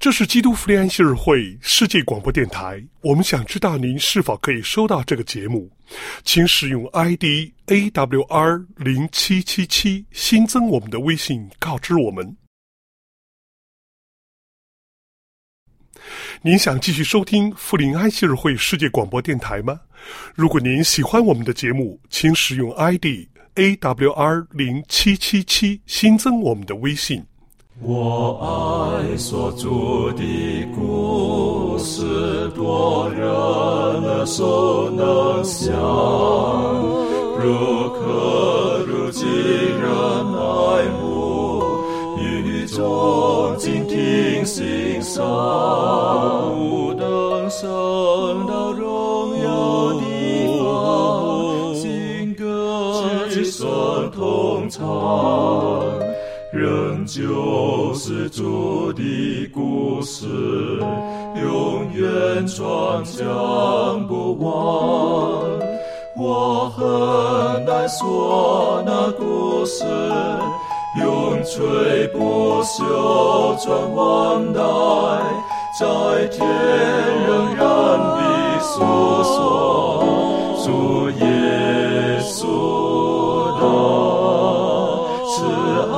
这是基督福音安息日会世界广播电台，我们想知道您是否可以收到这个节目，请使用 ID AWR0777 新增我们的微信告知我们。您想继续收听福临安息日会世界广播电台吗？如果您喜欢我们的节目，请使用 ID AWR0777 新增我们的微信。 我爱所著的故事，多人耳熟能详，如刻如今人爱慕，语中静听欣赏，不等升到荣耀地方，新歌之声同唱，仍旧是主的故事，永远传讲不完。我很难说那故事，永垂不朽传万代，在天仍然必诉说主耶稣的慈爱。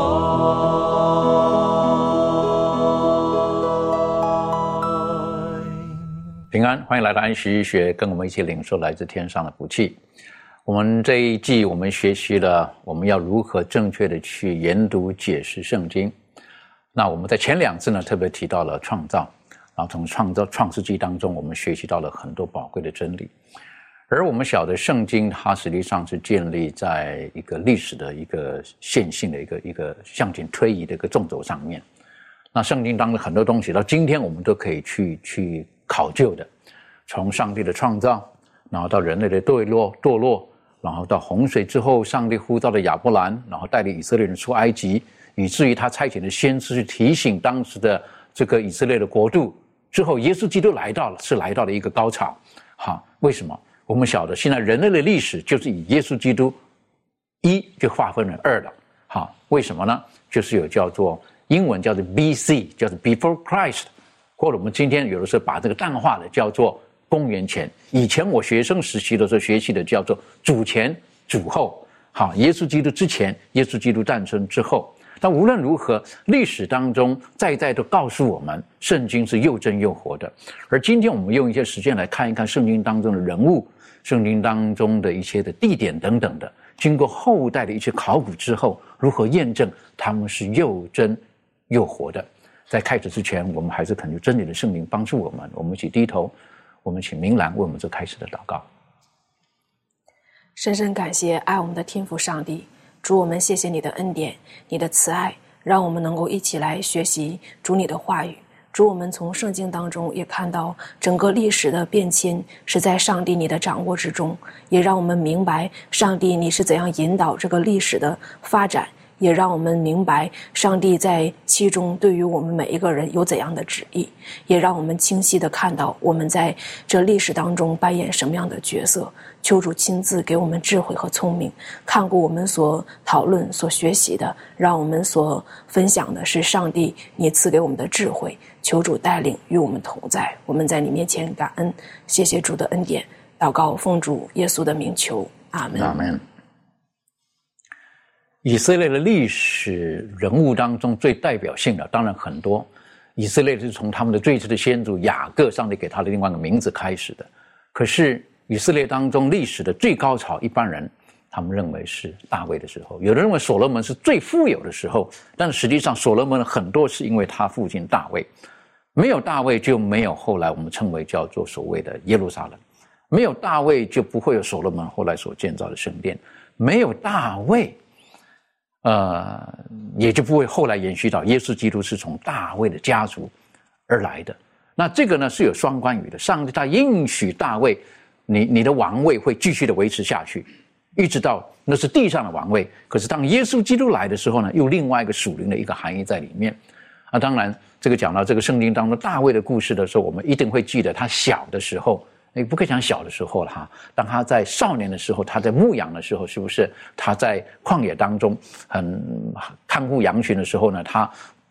平安，欢迎来到安息医学，跟我们一起领受来自天上的福气。我们这一季我们学习了我们要如何正确的去研读解释圣经。那我们在前两次呢特别提到了创造，然后从创世纪当中我们学习到了很多宝贵的真理。而我们晓得圣经它实际上是建立在一个历史的一个线性的一个向前推移的一个纵轴上面。那圣经当中很多东西到今天我们都可以去考究的，从上帝的创造，然后到人类的堕落，然后到洪水之后上帝呼召了亚伯兰，然后带领以色列人出埃及，以至于他差遣的先知去提醒当时的这个以色列的国度，之后耶稣基督来到了一个高潮。好，为什么？我们晓得现在人类的历史就是以耶稣基督一就划分了二了。好，为什么呢？就是有叫做英文叫做 BC， 叫做 Before Christ， 或者我们今天有的时候把这个淡化的叫做公元前。以前我学生时期的时候学习的叫做主前主后。好，耶稣基督之前，耶稣基督诞生之后。但无论如何，历史当中在都告诉我们，圣经是又真又活的。而今天我们用一些时间来看一看圣经当中的人物，圣经当中的一些的地点等等的，经过后代的一些考古之后，如何验证他们是又真又活的。在开始之前，我们还是恳求真理的圣灵帮助我们，我们一起低头，我们请明兰为我们做开始的祷告。 深深感谢爱我们的天父上帝，主，我们谢谢你的恩典，你的慈爱，让我们能够一起来学习主你的话语。主，我们从圣经当中也看到整个历史的变迁是在上帝你的掌握之中，也让我们明白上帝你是怎样引导这个历史的发展，也让我们明白上帝在其中对于我们每一个人有怎样的旨意，也让我们清晰地看到我们在这历史当中扮演什么样的角色。求主亲自给我们智慧和聪明，看过我们所讨论所学习的，让我们所分享的是上帝你赐给我们的智慧。求主带领与我们同在，我们在你面前感恩，谢谢主的恩典，祷告奉主耶稣的名求，阿们。 阿们。以色列的历史人物当中最代表性的当然很多，以色列是从他们的最初的先祖雅各，上帝给他的另外一个名字开始的。可是以色列当中历史的最高潮，一般人他们认为是大卫的时候，有人认为所罗门是最富有的时候，但实际上所罗门很多是因为他父亲大卫，没有大卫就没有后来我们称为叫做所谓的耶路撒冷，没有大卫就不会有所罗门后来所建造的圣殿，没有大卫也就不会后来延续到耶稣基督是从大卫的家族而来的。那这个呢是有双关语的，上帝他应许大卫你的王位会继续的维持下去，一直到那是地上的王位。可是当耶稣基督来的时候呢，又另外一个属灵的一个含义在里面。当然这个讲到这个圣经当中大卫的故事的时候，我们一定会记得他小的时候，不可以讲小的时候了哈。当他在少年的时候，他在牧羊的时候，是不是他在旷野当中很看顾羊群的时候呢，他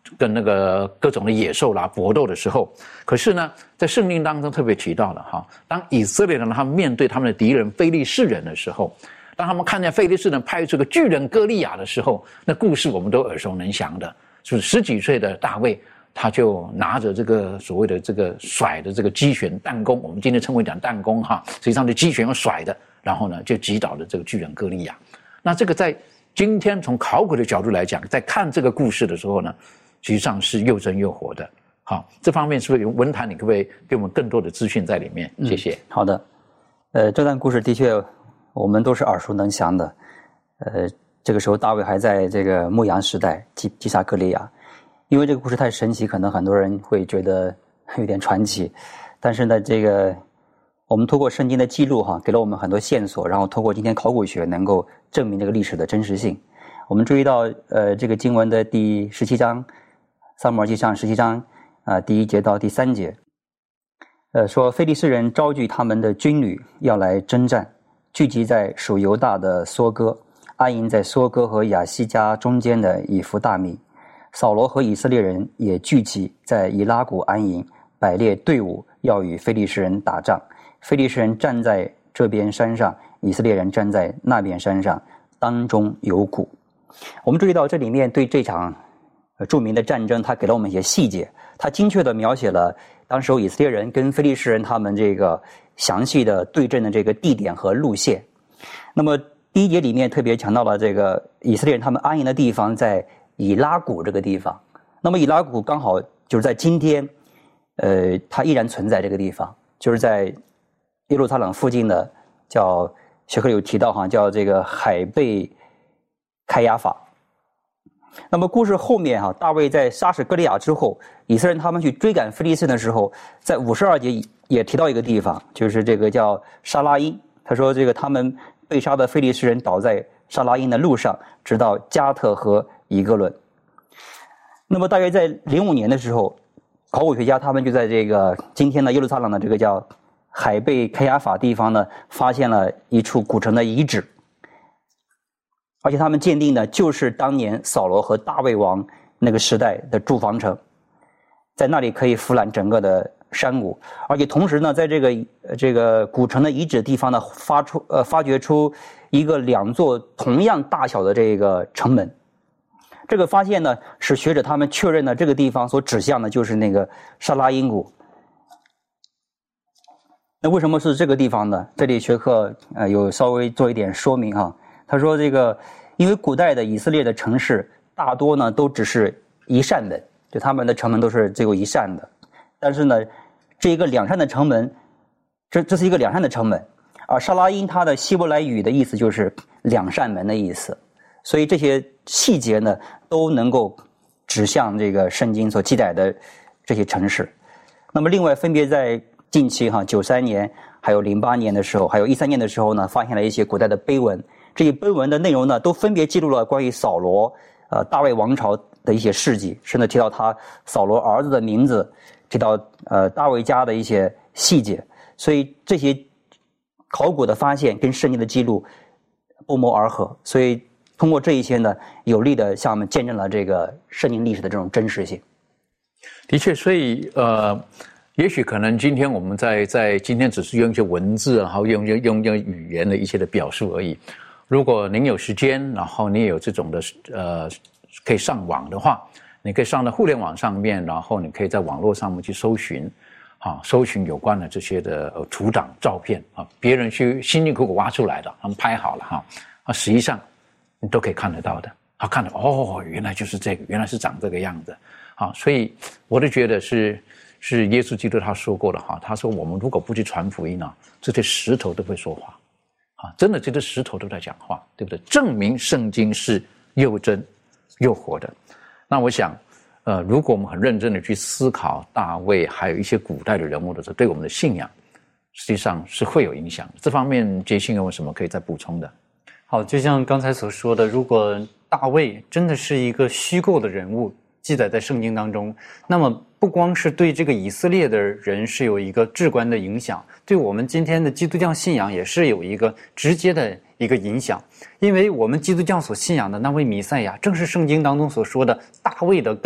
跟那个各种的野兽啦搏斗的时候，可是呢，在圣经当中特别提到了哈，当以色列人他们面对他们的敌人非利士人的时候，当他们看见非利士人派出个巨人歌利亚的时候，那故事我们都耳熟能详的，就是10几岁的大卫，他就拿着这个所谓的这个甩的这个击拳弹弓，我们今天称为讲弹弓哈，实际上就击拳用甩的，然后呢就击倒了这个巨人歌利亚。那这个在今天从考古的角度来讲，在看这个故事的时候呢，实际上是又真又活的。好，这方面是不是文坛你可不可以给我们更多的资讯在里面？谢谢。 好的，这段故事的确我们都是耳熟能详的。这个时候大卫还在这个牧羊时代击杀歌利亚，因为这个故事太神奇，可能很多人会觉得有点传奇，但是呢，这个我们通过圣经的记录给了我们很多线索，然后通过今天考古学能够证明这个历史的真实性。我们注意到这个经文的第17章，撒母耳记上17章第1节到第3节，说非利士人招聚他们的军旅要来征战，聚集在属犹大的梭哥，安营在梭哥和亚西加中间的以弗大米。扫罗和以色列人也聚集在以拉谷安营，摆列队伍要与非利士人打仗。非利士人站在这边山上，以色列人站在那边山上，当中有谷。我们注意到这里面对这场著名的战争，他给了我们一些细节，他精确地描写了当时以色列人跟非利士人他们这个详细的对阵的这个地点和路线。那么第1节里面特别强调了这个以色列人他们安营的地方在以拉谷这个地方。那么以拉谷刚好就是在今天它依然存在这个地方，就是在耶路撒冷附近的，叫学科有提到叫这个海贝开亚法。那么故事后面大卫在杀死歌利亚之后，以色列人他们去追赶非利士的时候，在52节也提到一个地方，就是这个叫沙拉因。他说这个他们被杀的非利士人倒在沙拉因的路上，直到加特和以哥伦。那么大约在05年的时候，考古学家他们就在这个今天的耶路撒冷的这个叫海贝开亚法地方呢，发现了一处古城的遗址，而且他们鉴定的就是当年扫罗和大卫王那个时代的驻防城，在那里可以俯览整个的山谷，而且同时呢，在这个古城的遗址地方呢，发掘出2座同样大小的这个城门。这个发现呢，使学者他们确认了这个地方所指向的就是那个沙拉因谷。那为什么是这个地方呢？这里学科有稍微做一点说明他说这个因为古代的以色列的城市大多呢都只是一扇门，就他们的城门都是只有一扇的，但是呢这一个2扇的城门，这是一个2扇的城门，而沙拉因它的希伯来语的意思就是2扇门的意思，所以这些细节呢都能够指向这个圣经所记载的这些城市。那么另外分别在近期93年还有08年的时候，还有13年的时候呢，发现了一些古代的碑文，这些碑文的内容呢都分别记录了关于扫罗大卫王朝的一些事迹，甚至提到他扫罗儿子的名字，提到大卫家的一些细节，所以这些考古的发现跟圣经的记录不谋而合，所以通过这一些呢，有力的向我们见证了这个圣经历史的这种真实性。 的确，所以也许可能今天我们在今天只是用一些文字，然后用语言的一些的表述而已。如果您有时间，然后你也有这种的可以上网的话，你可以上到互联网上面，然后你可以在网络上面去搜寻搜寻有关的这些的图档照片别人去辛辛苦苦挖出来的，他们拍好了实际上你都可以看得到的看到原来就是这个，原来是长这个样子所以我就觉得是耶稣基督他说过的他说我们如果不去传福音这些石头都会说话真的这些石头都在讲话，对不对？证明圣经是又真又活的。那我想如果我们很认真的去思考大卫还有一些古代的人物的时候，对我们的信仰实际上是会有影响的。这方面杰信有什么可以再补充的？ 好，就像刚才所说的，如果大卫真的是一个虚构的人物记载在圣经当中，那么不光是对这个以色列的人是有一个至关的影响，对我们今天的基督教信仰也是有一个直接的一个影响。因为我们基督教所信仰的那位弥赛亚，正是圣经当中所说的大卫的根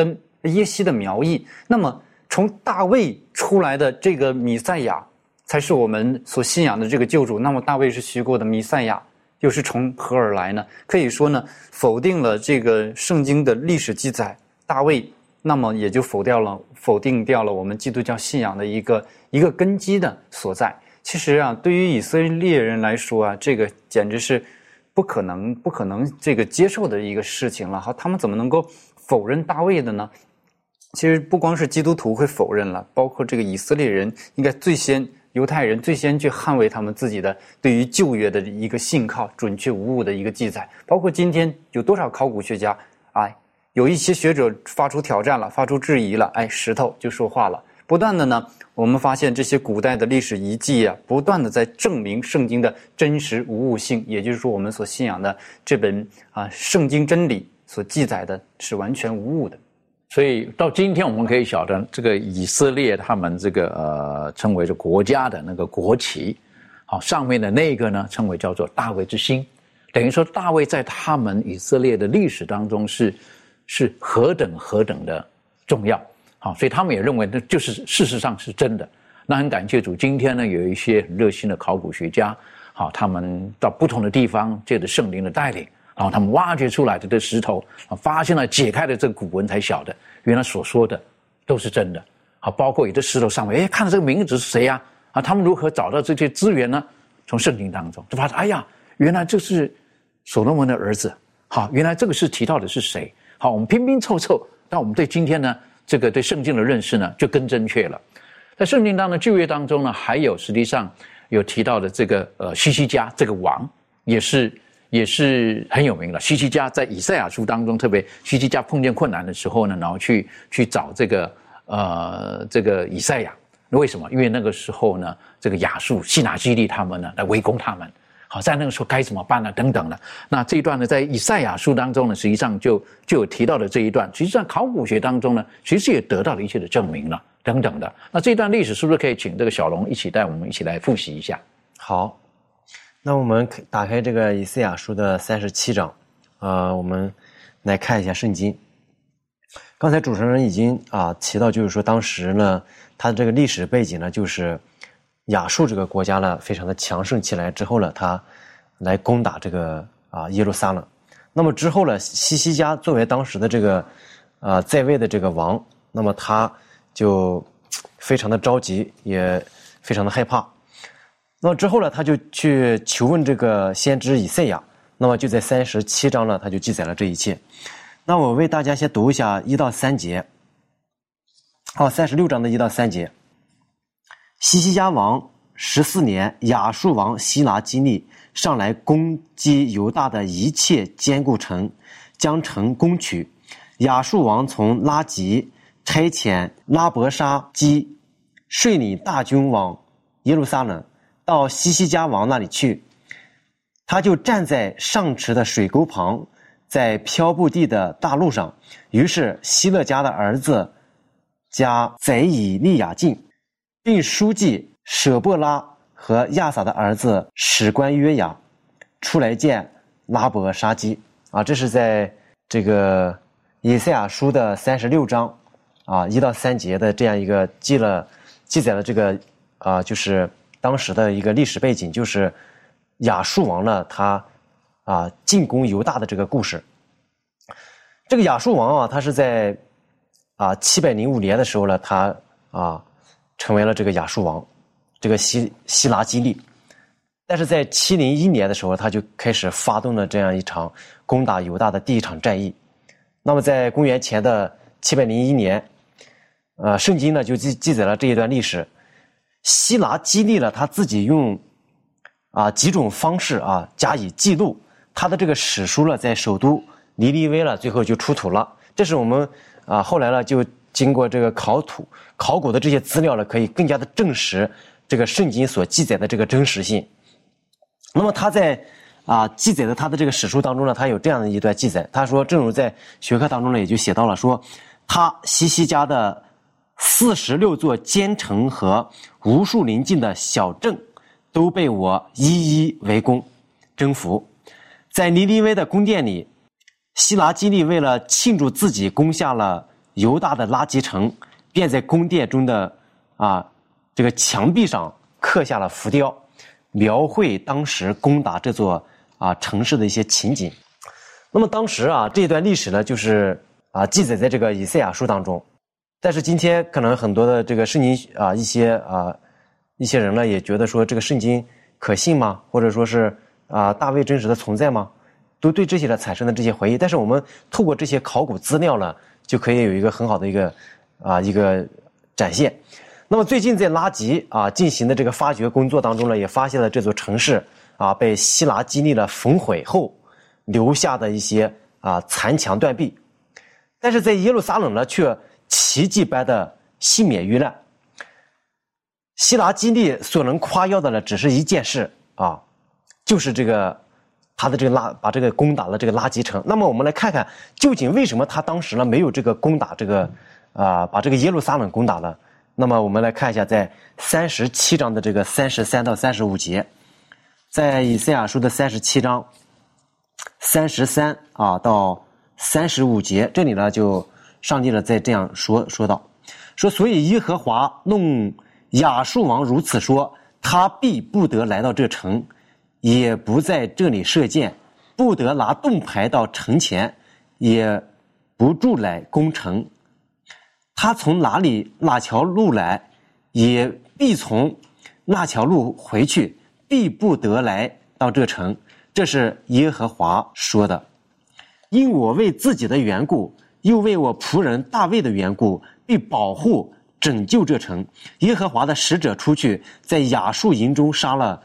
耶西的苗裔。那么从大卫出来的这个弥赛亚才是我们所信仰的这个救主。那么大卫是虚构的，弥赛亚又是从何而来呢？可以说呢，否定了这个圣经的历史记载，大卫那么也就否定掉了我们基督教信仰的一个根基的所在。其实啊，对于以色列人来说啊，这个简直是不可能这个接受的一个事情了。好，他们怎么能够否认大卫的呢？其实不光是基督徒会否认了，包括这个以色列人应该犹太人最先去捍卫他们自己的对于旧约的一个信靠准确无误的一个记载。包括今天有多少考古学家有一些学者发出挑战了，发出质疑了，石头就说话了。不断的呢，我们发现这些古代的历史遗迹啊，不断的在证明圣经的真实无误性，也就是说我们所信仰的这本圣经真理所记载的是完全无误的。 所以到今天我们可以晓得，这个以色列他们这个称为是国家的那个国旗，好，上面的那个呢称为叫做大卫之星，等于说大卫在他们以色列的历史当中是何等的重要。好，所以他们也认为那就是事实上是真的。那很感谢主，今天呢有一些很热心的考古学家，好，他们到不同的地方借着圣灵的带领，然后他们挖掘出来的这石头，发现了解开了这个古文，才晓得原来所说的都是真的。好，包括有的石头上面，看到这个名字是谁啊？他们如何找到这些资源呢？从圣经当中就发现，原来这是所罗门的儿子。好，原来这个是提到的是谁？好，我们拼拼凑凑，但我们对今天呢这个对圣经的认识呢就更正确了。在圣经当中旧约当中呢，还有实际上有提到的这个希西家这个王也是很有名的。希西家在以赛亚书当中，特别希西家碰见困难的时候呢，然后去找这个以赛亚。为什么？因为那个时候呢，这个亚述西拿基立他们呢来围攻他们。好，在那个时候该怎么办呢？等等的。那这一段呢，在以赛亚书当中呢，实际上就有提到的这一段。实际上，考古学当中呢，其实也得到了一些的证明了，等等的。那这一段历史是不是可以请这个小龙带我们一起来复习一下？ 好，那我们打开这个以赛亚书的37章，我们来看一下圣经。刚才主持人已经提到，就是说当时呢，它的这个历史背景呢，就是亚述这个国家呢，非常的强盛起来之后呢，他来攻打这个耶路撒冷。那么之后呢，希西家作为当时的这个在位的这个王，那么他就非常的着急，也非常的害怕。那么之后呢，他就去求问这个先知以赛亚。那么就在37章呢，他就记载了这一切。那我为大家先读一下1到3节。36章的1到3节。希西家王14年，亚述王希拿基利上来攻击犹大的一切坚固城，将城攻取。亚述王从拉吉差遣拉伯沙基率领大军往耶路撒冷，到希西家王那里去。他就站在上池的水沟旁，在漂布地的大路上。于是希勒家的儿子加贼以利亚敬，并书记舍伯拉和亚撒的儿子史官约雅出来见拉伯沙基。这是在这个以赛亚书的36章1到3节的这样一个记载了这个就是当时的一个历史背景，就是亚述王呢他进攻犹大的这个故事。这个亚述王他是在705年的时候呢，他成为了这个亚述王，这个希拿基利。但是在701年的时候，他就开始发动了这样一场攻打犹大的第一场战役。那么在公元前的701年，圣经呢就记载了这一段历史。希拿基利呢，他自己用几种方式加以记录，他的这个史书呢，在首都尼尼微了，最后就出土了。这是我们后来呢，就经过这个考古的这些资料呢，可以更加的证实这个圣经所记载的这个真实性。那么他在记载的他的这个史书当中呢，他有这样的一段记载，他说，正如在学科当中呢，也就写到了说，他希西家的46座坚城和无数邻近的小镇都被我一一围攻征服。在尼尼微的宫殿里，希拿基利为了庆祝自己攻下了犹大的拉吉城，便在宫殿中的这个墙壁上刻下了浮雕，描绘当时攻打这座城市的一些情景。那么当时这段历史呢，就是记载在这个以赛亚书当中。但是今天可能很多的这个圣经一些人呢也觉得说这个圣经可信吗？或者说是大卫真实的存在吗？都对这些呢产生了这些怀疑。但是我们透过这些考古资料呢，就可以有一个很好的一个展现。那么最近在拉吉进行的这个发掘工作当中呢，也发现了这座城市被希拉基利了焚毁后留下的一些残墙断壁。但是在耶路撒冷呢，却奇迹般的幸免于难。希拉基利所能夸耀的呢，只是一件事就是他的把这个攻打了这个拉吉城。那么我们来看看，究竟为什么他当时呢没有这个攻打这个把这个耶路撒冷攻打了？那么我们来看一下，在37章的这个33到35节，在以赛亚书的37章33到35节，这里呢就上帝呢在这样说道，说所以耶和华弄亚述王如此说，他必不得来到这城，也不在这里射箭，不得拿盾牌到城前，也不住来攻城。他从哪条路来，也必从那条路回去，必不得来到这城。这是耶和华说的。因我为自己的缘故，又为我仆人大卫的缘故，必保护拯救这城。耶和华的使者出去，在亚述营中杀了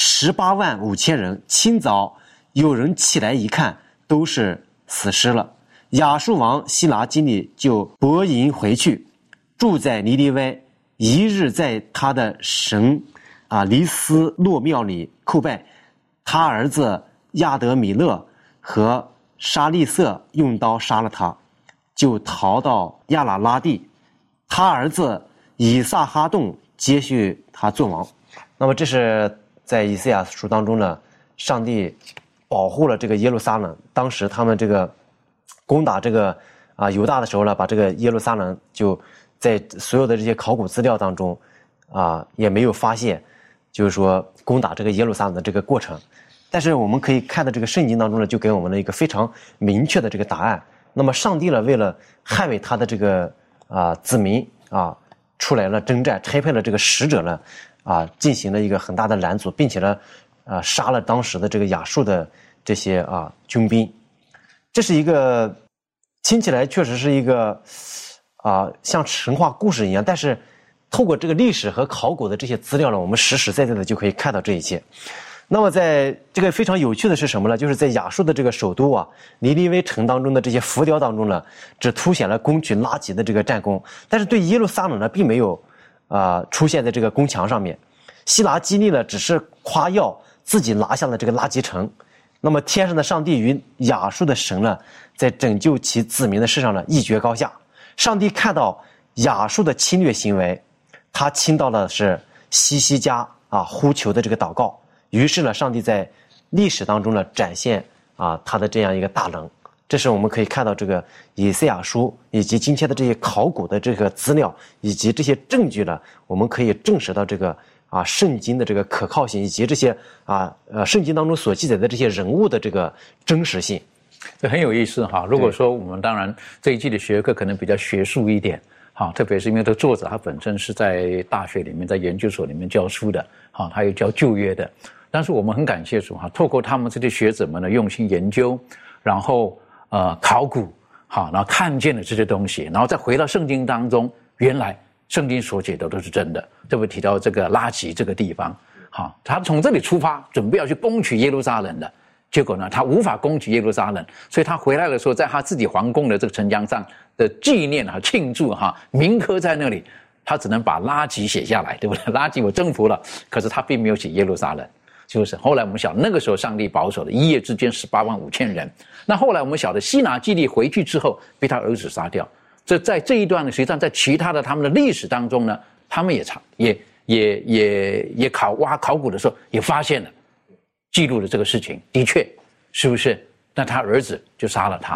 18万5千人。清早有人起来一看，都是死尸了。亚述王希拉基利就泊营回去，住在尼尼微，一日在他的神黎斯洛庙里叩拜。他儿子亚德米勒和沙利色用刀杀了他，就逃到亚拉拉地。他儿子以撒哈洞接续他做王。那么这是在以赛亚书当中呢，上帝保护了这个耶路撒冷。当时他们这个攻打这个犹大的时候呢，把这个耶路撒冷就在所有的这些考古资料当中也没有发现，就是说攻打这个耶路撒冷的这个过程。但是我们可以看到这个圣经当中呢，就给我们了一个非常明确的这个答案。那么上帝呢，为了捍卫他的这个子民出来了征战，差派了这个使者呢进行了一个很大的拦阻，并且呢杀了当时的这个亚述的这些军兵。这是一个听起来确实是一个像神话故事一样，但是透过这个历史和考古的这些资料呢，我们实实在在的就可以看到这一切。那么在这个非常有趣的是什么呢？就是在亚述的这个首都尼尼微城当中的这些浮雕当中呢，只凸显了攻取拉吉的这个战功，但是对耶路撒冷呢并没有出现在这个宫墙上面。希拉基利呢只是夸耀自己拿下了这个拉吉城。那么天上的上帝与亚述的神呢，在拯救其子民的事上呢一决高下。上帝看到亚述的侵略行为，他倾到的是西西家呼求的这个祷告。于是呢，上帝在历史当中呢展现他的这样一个大能。这是我们可以看到这个以赛亚书以及今天的这些考古的这个资料以及这些证据呢，我们可以证实到这个圣经的这个可靠性，以及这些圣经当中所记载的这些人物的这个真实性。 这很有意思哈。如果说我们当然这一季的学科可能比较学术一点，特别是因为这个作者他本身是在大学里面在研究所里面教书的，他又教旧约的。但是我们很感谢主透过他们这些学者们的用心研究，然后考古然后看见了这些东西，然后再回到圣经当中，原来圣经所写的都是真的。特别提到这个拉吉这个地方，他从这里出发准备要去攻取耶路撒冷的，结果呢他无法攻取耶路撒冷，所以他回来的时候在他自己皇宫的这个城墙上的纪念庆祝铭刻在那里，他只能把拉吉写下来，对不对？拉吉我征服了，可是他并没有写耶路撒冷。就是后来我们晓得那个时候上帝保守了一夜之间18万5千人。那后来我们晓得希拿基利回去之后被他儿子杀掉。在这一段呢，实际上在其他的他们的历史当中呢，他们也考古的时候也发现了，记录了这个事情，的确是不是？那他儿子就杀了他了。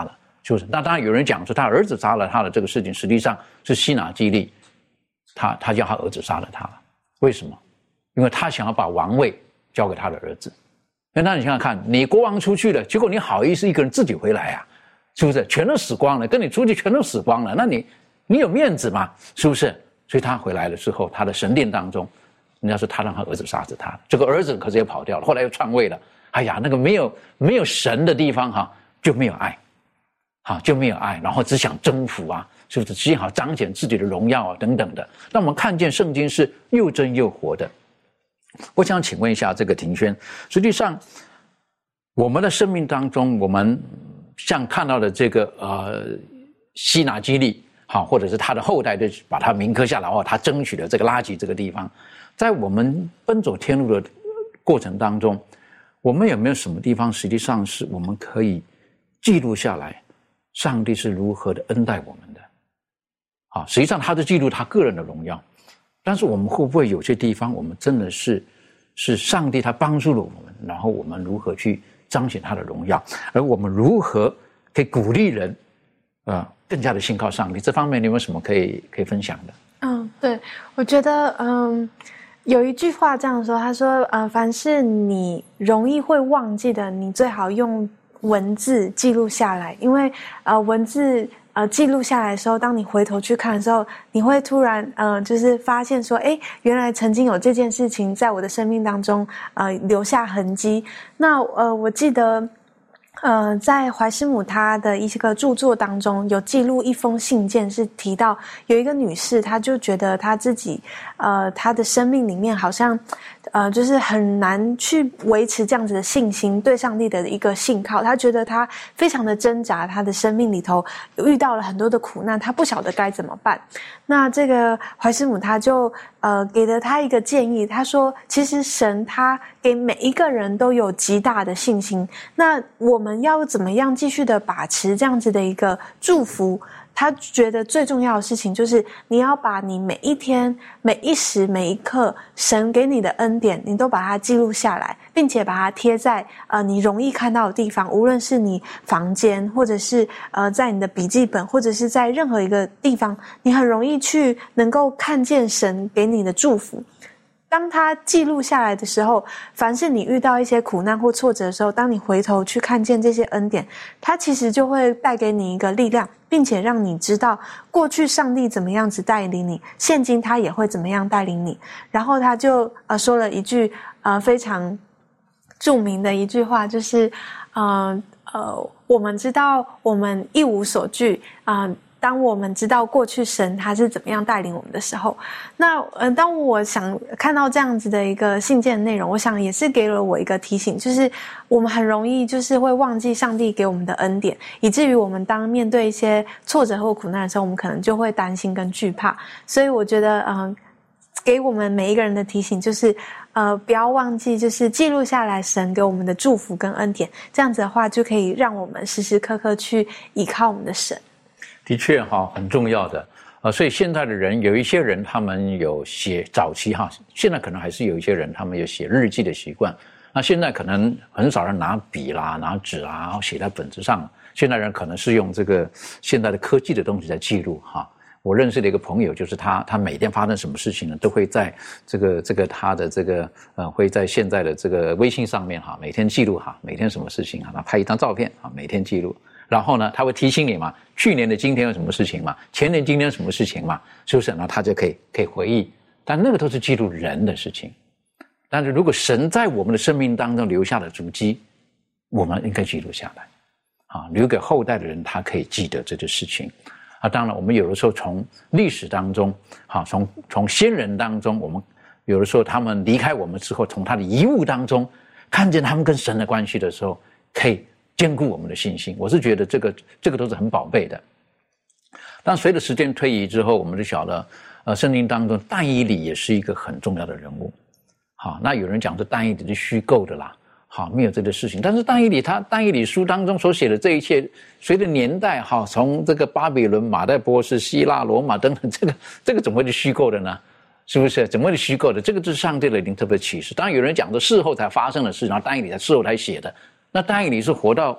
是不是？那当然有人讲说他儿子杀了他的这个事情，实际上是西拿基立，他叫他儿子杀了他，为什么？因为他想要把王位交给他的儿子。那你想想看，你国王出去了，结果你好意思一个人自己回来啊？是不是？全都死光了，跟你出去全都死光了，那你有面子吗？是不是？所以他回来了之后，他的神殿当中，人家说他让他儿子杀死他，这个儿子可是也跑掉了，后来又篡位了。哎呀，那个没有神的地方就没有爱，就没有爱，然后只想征服啊，是不是？只想彰显自己的荣耀啊等等的。那我们看见圣经是又真又活的。我想请问一下这个庭轩，实际上我们的生命当中，我们像看到的这个西拿基立，或者是他的后代就把他铭刻下来，他争取了这个拉吉这个地方，在我们奔走天路的过程当中，我们有没有什么地方实际上是我们可以记录下来，上帝是如何的恩待我们的？实际上他是记录他个人的荣耀，但是我们会不会有些地方我们真的是上帝他帮助了我们，然后我们如何去彰显他的荣耀，而我们如何可以鼓励人更加的信靠上帝？这方面你有没有什么可以分享的？ 对，我觉得有一句话这样说，他说凡是你容易会忘记的，你最好用文字记录下来，因为文字记录下来的时候，当你回头去看的时候，你会突然就是发现说，原来曾经有这件事情在我的生命当中留下痕迹。那我记得在怀斯姆他的一个著作当中有记录一封信件，是提到有一个女士，她就觉得她自己她的生命里面好像就是很难去维持这样子的信心，对上帝的一个信靠。她觉得她非常的挣扎，她的生命里头遇到了很多的苦难，她不晓得该怎么办。那这个怀斯姆他就给了他一个建议，他说其实神他给每一个人都有极大的信心，那我们要怎么样继续的把持这样子的一个祝福？他觉得最重要的事情就是你要把你每一天每一时每一刻神给你的恩典你都把它记录下来，并且把它贴在你容易看到的地方，无论是你房间，或者是在你的笔记本，或者是在任何一个地方，你很容易去能够看见神给你的祝福。当他记录下来的时候，凡是你遇到一些苦难或挫折的时候，当你回头去看见这些恩典，它其实就会带给你一个力量，并且让你知道过去上帝怎么样子带领你，现今他也会怎么样带领你。然后他就说了一句非常著名的一句话，就是我们知道我们一无所惧当我们知道过去神他是怎么样带领我们的时候，那当我想看到这样子的一个信件的内容，我想也是给了我一个提醒，就是我们很容易就是会忘记上帝给我们的恩典，以至于我们当面对一些挫折或苦难的时候，我们可能就会担心跟惧怕。所以我觉得给我们每一个人的提醒就是不要忘记就是记录下来神给我们的祝福跟恩典，这样子的话就可以让我们时时刻刻去依靠我们的神。 的确很重要的所以现在的人有一些人他们有写早期现在可能还是有一些人他们有写日记的习惯，那现在可能很少人拿笔啦拿纸啦写在本子上，现在人可能是用这个现在的科技的东西在记录我认识的一个朋友，就是他每天发生什么事情呢，都会在这个他的这个会在现在的这个微信上面每天记录每天什么事情他拍一张照片每天记录。然后呢，他会提醒你嘛，去年的今天有什么事情嘛，前年今天有什么事情嘛，是不是？然后他就可以回忆，但那个都是记录人的事情。但是如果神在我们的生命当中留下的足迹，我们应该记录下来留给后代的人，他可以记得这个事情当然我们有的时候从历史当中从先人当中，我们有的时候他们离开我们之后，从他的遗物当中看见他们跟神的关系的时候，可以坚固我们的信心。我是觉得这个都是很宝贝的。但随着时间推移之后，我们就晓得圣经当中但以理也是一个很重要的人物那有人讲这但以理是虚构的啦没有这个事情。但是但以理书当中所写的这一切，随着年代从这个巴比伦、马代波斯、希腊、罗马等等，这个怎么会是虚构的呢？是不是？怎么会是虚构的？这个是上帝的灵特别启示。当然有人讲的事后才发生的事，然后但以理在事后才写的。那但以理是活到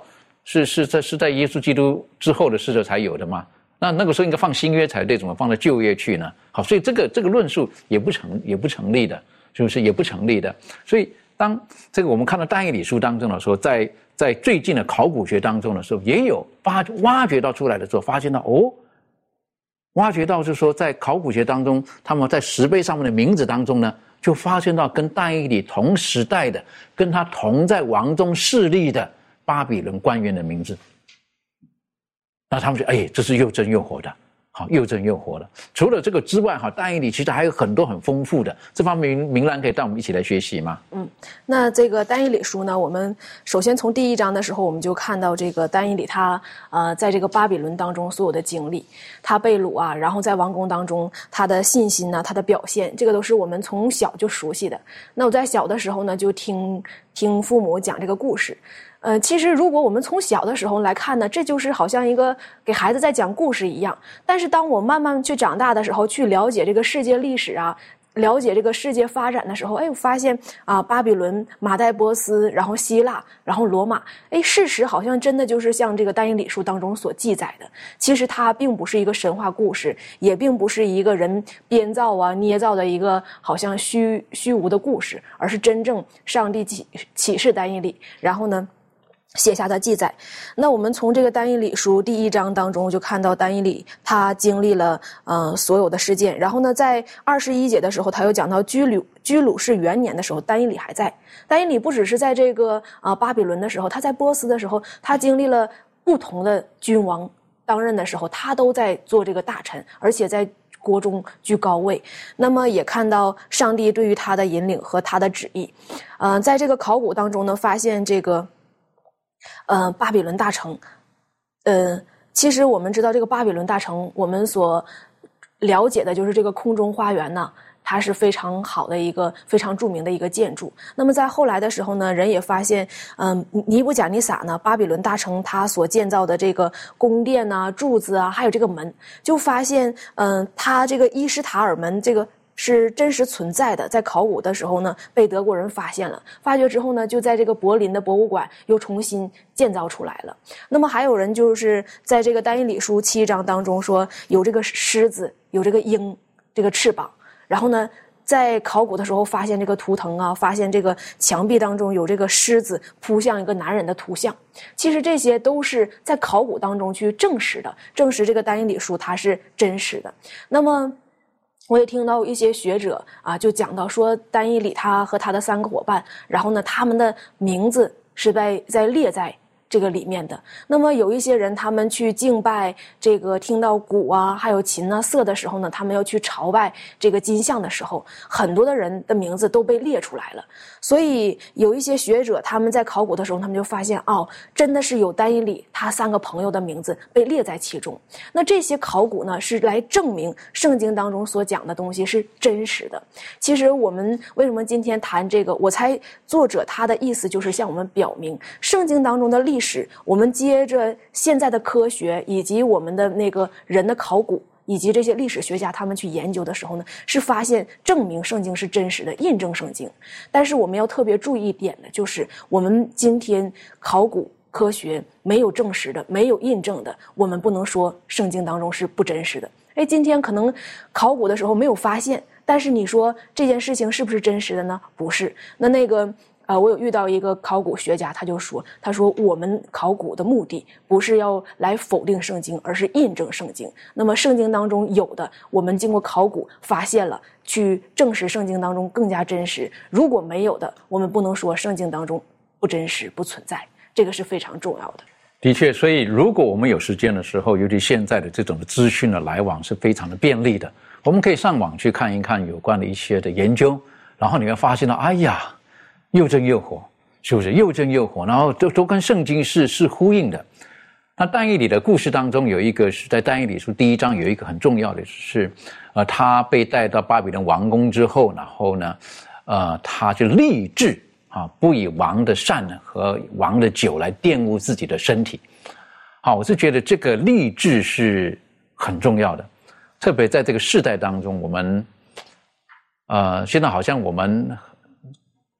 是在耶稣基督之后的世代才有的吗？那个时候应该放新约才对，怎么放到旧约去呢？好，所以这个论述也不成立的，是不是也不成立的？所以当这个我们看到但以理书当中的时候，在最近的考古学当中的时候，也有挖掘到出来的时候，发现到挖掘到就是说在考古学当中，他们在石碑上面的名字当中呢，就发现到跟但以理同时代的，跟他同在王中势力的巴比伦官员的名字。那他们说，这是又真又活的，好，又真又活的。除了这个之外，但以理其实还有很多很丰富的，这方面明兰可以带我们一起来学习吗？ 那这个但以理书呢，我们首先从第1章的时候，我们就看到这个但以理他在这个巴比伦当中所有的经历，他被掳啊，然后在王宫当中他的信心啊，他的表现，这个都是我们从小就熟悉的。那我在小的时候呢，就听父母讲这个故事。其实如果我们从小的时候来看呢，这就是好像一个给孩子在讲故事一样。但是当我慢慢去长大的时候，去了解这个世界历史啊，了解这个世界发展的时候，我发现巴比伦、马代波斯，然后希腊，然后罗马，事实好像真的就是像这个但以理书当中所记载的。其实它并不是一个神话故事，也并不是一个人编造啊、捏造的一个好像虚无的故事，而是真正上帝启示但以理，然后呢写下的记载。那我们从这个但以理书第1章当中就看到但以理他经历了所有的事件。然后呢，在21节的时候，他又讲到居鲁士元年的时候，但以理还在。但以理不只是在这个巴比伦的时候，他在波斯的时候，他经历了不同的君王当任的时候，他都在做这个大臣，而且在国中居高位。那么也看到上帝对于他的引领和他的旨意。在这个考古当中呢，发现这个巴比伦大城。其实我们知道这个巴比伦大城，我们所了解的就是这个空中花园呢，它是非常好的一个非常著名的一个建筑。那么在后来的时候呢，人也发现尼布甲尼撒呢，巴比伦大城它所建造的这个宫殿啊、柱子啊，还有这个门，就发现它这个伊什塔尔门这个是真实存在的。在考古的时候呢，被德国人发现了，发掘之后呢，就在这个柏林的博物馆又重新建造出来了。那么还有人就是在这个但以理书7章当中说，有这个狮子，有这个鹰，这个翅膀。然后呢，在考古的时候发现这个图腾啊，发现这个墙壁当中有这个狮子扑向一个男人的图像。其实这些都是在考古当中去证实的，证实这个但以理书它是真实的。那么我也听到一些学者就讲到说，但以理他和他的3个伙伴，然后呢，他们的名字是在列在这个里面的。那么有一些人他们去敬拜这个听到鼓啊还有琴啊瑟的时候呢，他们要去朝拜这个金像的时候，很多的人的名字都被列出来了。所以有一些学者他们在考古的时候，他们就发现真的是有但以理他3个朋友的名字被列在其中。那这些考古呢，是来证明圣经当中所讲的东西是真实的。其实我们为什么今天谈这个，我猜作者他的意思就是向我们表明圣经当中的历史，我们接着现在的科学以及我们的那个人的考古以及这些历史学家他们去研究的时候呢，是发现证明圣经是真实的，印证圣经。但是我们要特别注意一点的就是，我们今天考古科学没有证实的，没有印证的，我们不能说圣经当中是不真实的。今天可能考古的时候没有发现，但是你说这件事情是不是真实的呢？不是。那个我有遇到一个考古学家，他说我们考古的目的不是要来否定圣经，而是印证圣经。那么圣经当中有的，我们经过考古发现了，去证实圣经当中更加真实。如果没有的，我们不能说圣经当中不真实、不存在，这个是非常重要的。 的确，所以如果我们有时间的时候，尤其现在的这种资讯的来往是非常的便利的，我们可以上网去看一看有关的一些的研究，然后你会发现到，又真又活，是不是？又真又活，然后都跟圣经是呼应的。那但以理的故事当中有一个是在但以理书1章有一个很重要的是，他被带到巴比伦王宫之后，然后呢，他就立志不以王的膳和王的酒来玷污自己的身体。好，我是觉得这个立志是很重要的，特别在这个世代当中，我们现在好像我们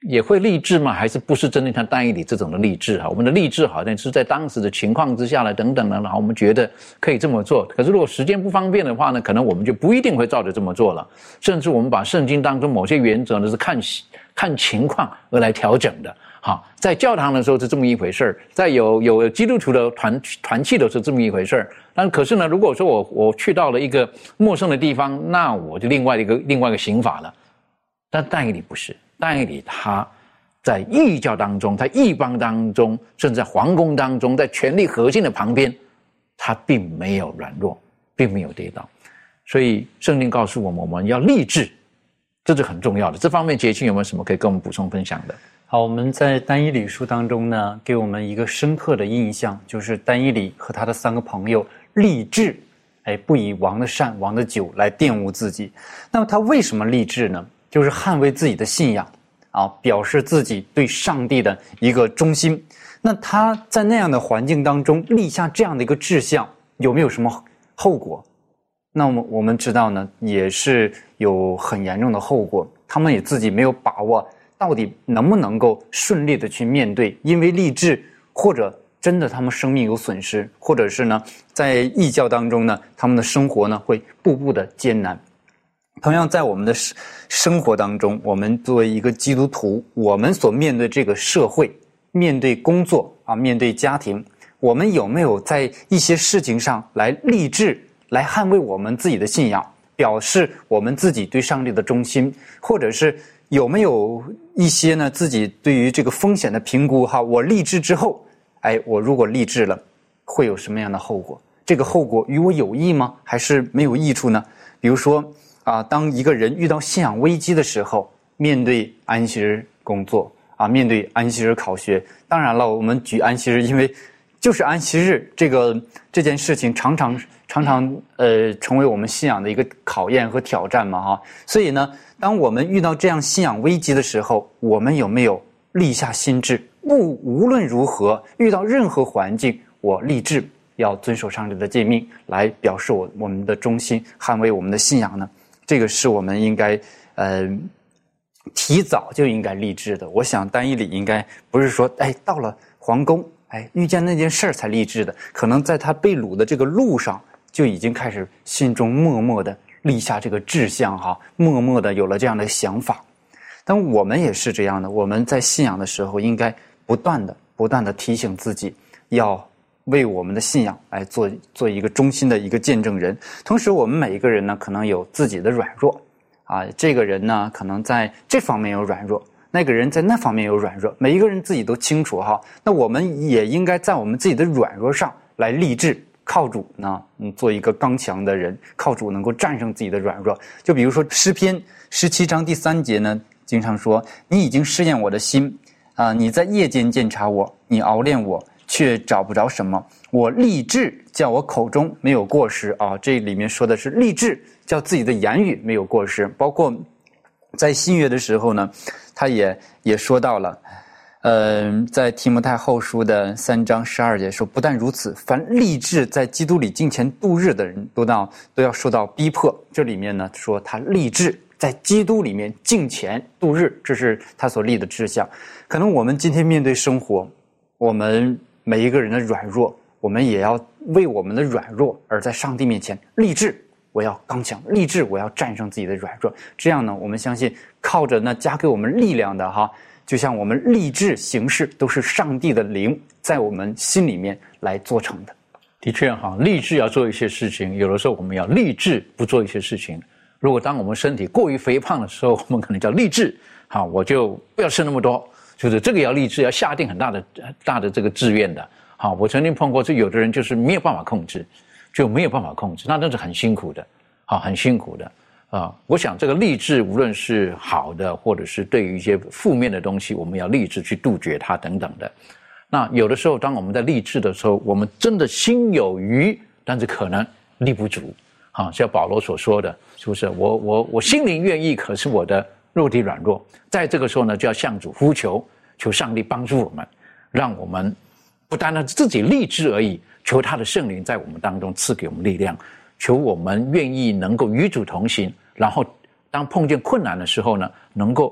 也会励志吗？还是不是真的像但以理这种的励志哈？我们的励志好像是在当时的情况之下呢，等等的，然后我们觉得可以这么做。可是如果时间不方便的话呢，可能我们就不一定会照着这么做了。甚至我们把圣经当中某些原则呢是看情况而来调整的。好，在教堂的时候是这么一回事儿，在有基督徒的团契的时候是这么一回事儿。但可是呢，如果说我去到了一个陌生的地方，那我就另外一个刑法了。但但以理不是，但以理他在异教当中，在异邦当中，甚至在皇宫当中，在权力核心的旁边，他并没有软弱，并没有跌倒。所以圣经告诉我们，我们要立志，这是很重要的。这方面节庆有没有什么可以跟我们补充分享的？ 好，我们在但以理书当中呢，给我们一个深刻的印象，就是但以理和他的3个朋友立志，不以王的膳、王的酒来玷污自己。那么他为什么立志呢？就是捍卫自己的信仰啊，表示自己对上帝的一个忠心。那他在那样的环境当中立下这样的一个志向，有没有什么后果？那么我们知道呢，也是有很严重的后果。他们也自己没有把握，到底能不能够顺利的去面对，因为立志或者真的他们生命有损失，或者是呢，在异教当中呢，他们的生活呢会步步的艰难。同样在我们的生活当中，我们作为一个基督徒，我们所面对这个社会，面对工作啊，面对家庭，我们有没有在一些事情上来立志，来捍卫我们自己的信仰，表示我们自己对上帝的忠心，或者是有没有一些呢自己对于这个风险的评估哈？我立志之后，我如果立志了，会有什么样的后果？这个后果与我有益吗？还是没有益处呢？比如说当一个人遇到信仰危机的时候，面对安息日工作面对安息日考学，当然了，我们举安息日，因为就是安息日这件事情常常成为我们信仰的一个考验和挑战嘛哈。所以呢，当我们遇到这样信仰危机的时候，我们有没有立下心志，无论如何遇到任何环境，我立志要遵守上帝的诫命，来表示我们的忠心，捍卫我们的信仰呢？这个是我们应该提早就应该立志的。我想但以理应该不是说到了皇宫遇见那件事才立志的，可能在他被掳的这个路上就已经开始心中默默的立下这个志向哈，默默的有了这样的想法。但我们也是这样的，我们在信仰的时候应该不断的提醒自己，要为我们的信仰来做一个忠心的一个见证人。同时我们每一个人呢，可能有自己的软弱这个人呢可能在这方面有软弱，那个人在那方面有软弱，每一个人自己都清楚哈。那我们也应该在我们自己的软弱上来立志，靠主呢做一个刚强的人，靠主能够战胜自己的软弱。就比如说诗篇17章第3节呢，经常说，你已经试验我的心你在夜间监察我，你熬炼我，却找不着什么。我立志叫我口中没有过失这里面说的是立志叫自己的言语没有过失。包括在新约的时候呢，他也说到了在提摩太后书的3章12节说，不但如此，凡立志在基督里敬虔度日的人都要受到逼迫。这里面呢说他立志在基督里面敬虔度日，这是他所立的志向。可能我们今天面对生活，我们每一个人的软弱，我们也要为我们的软弱而在上帝面前立志，我要刚强，立志我要战胜自己的软弱。这样呢，我们相信靠着那加给我们力量的就像我们立志行事，都是上帝的灵在我们心里面来做成的。 的确立志要做一些事情，有的时候我们要立志不做一些事情。如果当我们身体过于肥胖的时候，我们可能叫立志我就不要吃那么多，就是这个要立志，要下定很大的这个志愿的。我曾经碰过，有的人就是没有办法控制，那真是很辛苦的很辛苦的我想这个立志无论是好的，或者是对于一些负面的东西，我们要立志去杜绝它等等的。那有的时候当我们在立志的时候，我们真的心有余，但是可能力不足像保罗所说的，是不是我心灵愿意，可是我的肉体软弱。在这个时候呢，就要向主呼求，求上帝帮助我们，让我们不单单自己立志而已，求他的圣灵在我们当中赐给我们力量，求我们愿意能够与主同行，然后当碰见困难的时候呢，能够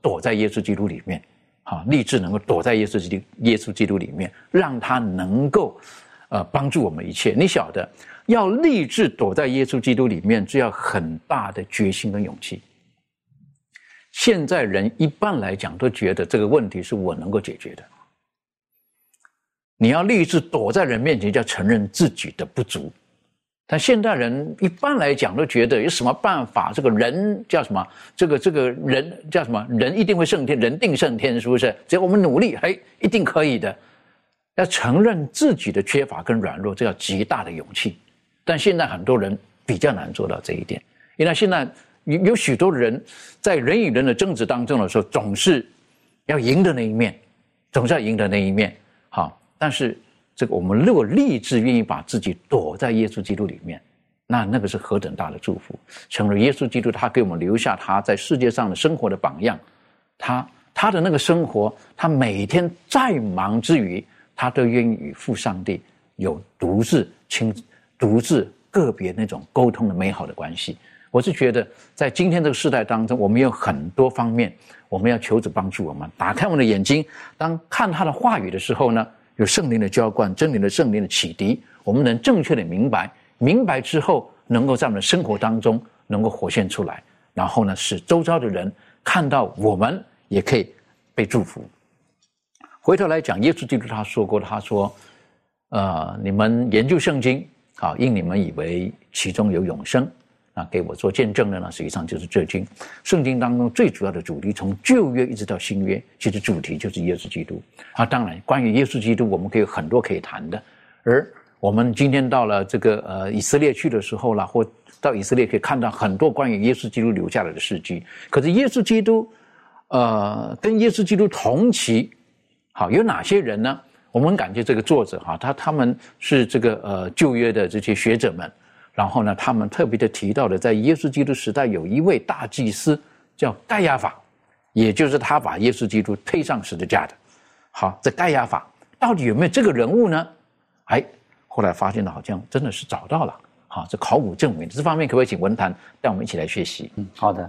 躲在耶稣基督里面，立志能够躲在耶稣基督里面，让他能够帮助我们一切。你晓得，要立志躲在耶稣基督里面，这要很大的决心跟勇气。现在人一般来讲都觉得这个问题是我能够解决的。你要立志躲在人面前，就要承认自己的不足。但现代人一般来讲都觉得有什么办法？这个人叫什么？这个人叫什么？人一定会胜天，人定胜天，是不是？只要我们努力，一定可以的。要承认自己的缺乏跟软弱，这要极大的勇气。但现在很多人比较难做到这一点，因为现在有许多人在人与人的争执当中的时候，总是要赢的那一面，总是要赢的那一面。好，但是这个我们如果立志愿意把自己躲在耶稣基督里面，那个是何等大的祝福！成了耶稣基督，他给我们留下他在世界上的生活的榜样。他的那个生活，他每天在忙之余，他都愿意与父上帝有独自个别那种沟通的美好的关系。我是觉得在今天这个时代当中，我们有很多方面我们要求主帮助我们，打开我们的眼睛，当看他的话语的时候呢，有圣灵的浇灌，真理的圣灵的启迪，我们能正确的明白之后，能够在我们的生活当中能够活现出来，然后呢，使周遭的人看到我们也可以被祝福。回头来讲，耶稣基督他说过，他说你们研究圣经，因你们以为其中有永生，那给我做见证的呢，实际上就是这经。圣经当中最主要的主题，从旧约一直到新约，其实主题就是耶稣基督。当然关于耶稣基督我们可以有很多可以谈的，而我们今天到了这个以色列去的时候啦，或到以色列可以看到很多关于耶稣基督留下来的事迹。可是耶稣基督跟耶稣基督同期有哪些人呢？我们感觉这个作者他们是这个旧约的这些学者们，然后呢他们特别的提到的，在耶稣基督时代有一位大祭司叫盖亚法，也就是他把耶稣基督推上十字架的。好，这盖亚法到底有没有这个人物呢？后来发现了好像真的是找到了。好，这考古证明，这方面可不可以请文坛带我们一起来学习？ 好的。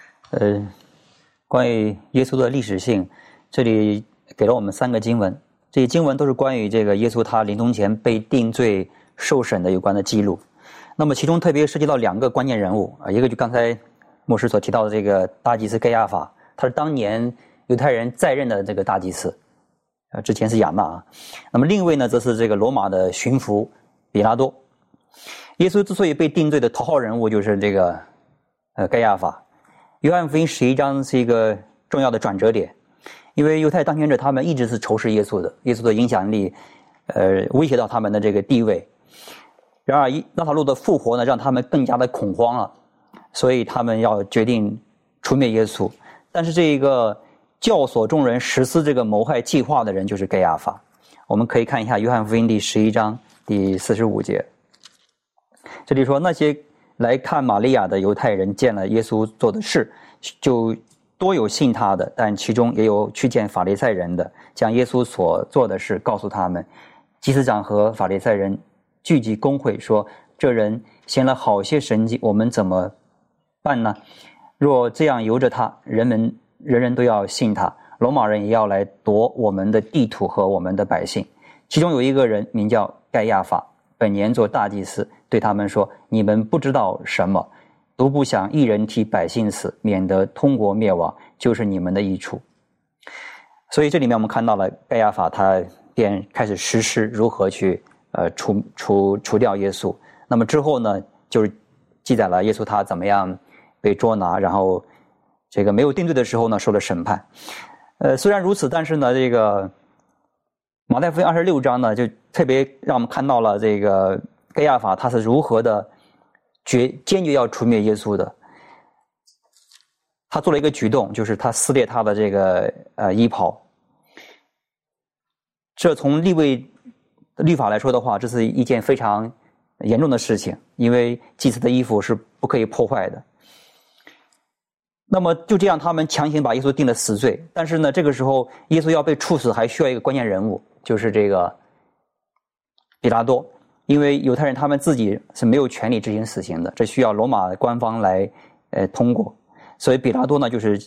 关于耶稣的历史性，这里给了我们3个经文，这些经文都是关于这个耶稣他临终前被定罪受审的有关的记录。那么其中特别涉及到2个关键人物一个就刚才牧师所提到的这个大祭司盖亚法，他是当年犹太人在任的这个大祭司，之前是亚那那么另一位呢，则是这个罗马的巡抚比拉多。耶稣之所以被定罪的头号人物就是这个盖亚法。约翰福音11章是一个重要的转折点，因为犹太当权者他们一直是仇视耶稣的，耶稣的影响力威胁到他们的这个地位。然而拉撒路的复活呢，让他们更加的恐慌了，所以他们要决定除灭耶稣。但是这一个教唆众人实施这个谋害计划的人就是盖亚法。我们可以看一下约翰福音第11章第45节，这里说，那些来看玛利亚的犹太人见了耶稣做的事，就多有信他的，但其中也有去见法利赛人的，将耶稣所做的事告诉他们。祭司长和法利赛人聚集公会，说，这人行了好些神迹，我们怎么办呢？若这样由着他，人人都要信他，罗马人也要来夺我们的地土和我们的百姓。其中有一个人名叫盖亚法，本年做大祭司，对他们说，你们不知道什么，独不想一人替百姓死，免得通国灭亡，就是你们的益处。所以这里面我们看到了盖亚法他便开始实施如何去除掉耶稣。那么之后呢，就是记载了耶稣他怎么样被捉拿，然后这个没有定罪的时候呢，受了审判。虽然如此，但是呢，这个马太福音26章呢，就特别让我们看到了这个盖亚法他是如何的坚决要除灭耶稣的。他做了一个举动，就是他撕裂他的这个衣袍。这从律法来说的话，这是一件非常严重的事情，因为祭司的衣服是不可以破坏的。那么就这样，他们强行把耶稣定了死罪。但是呢，这个时候耶稣要被处死，还需要一个关键人物，就是这个比拉多。因为犹太人他们自己是没有权利执行死刑的，这需要罗马官方来通过。所以比拉多呢，就是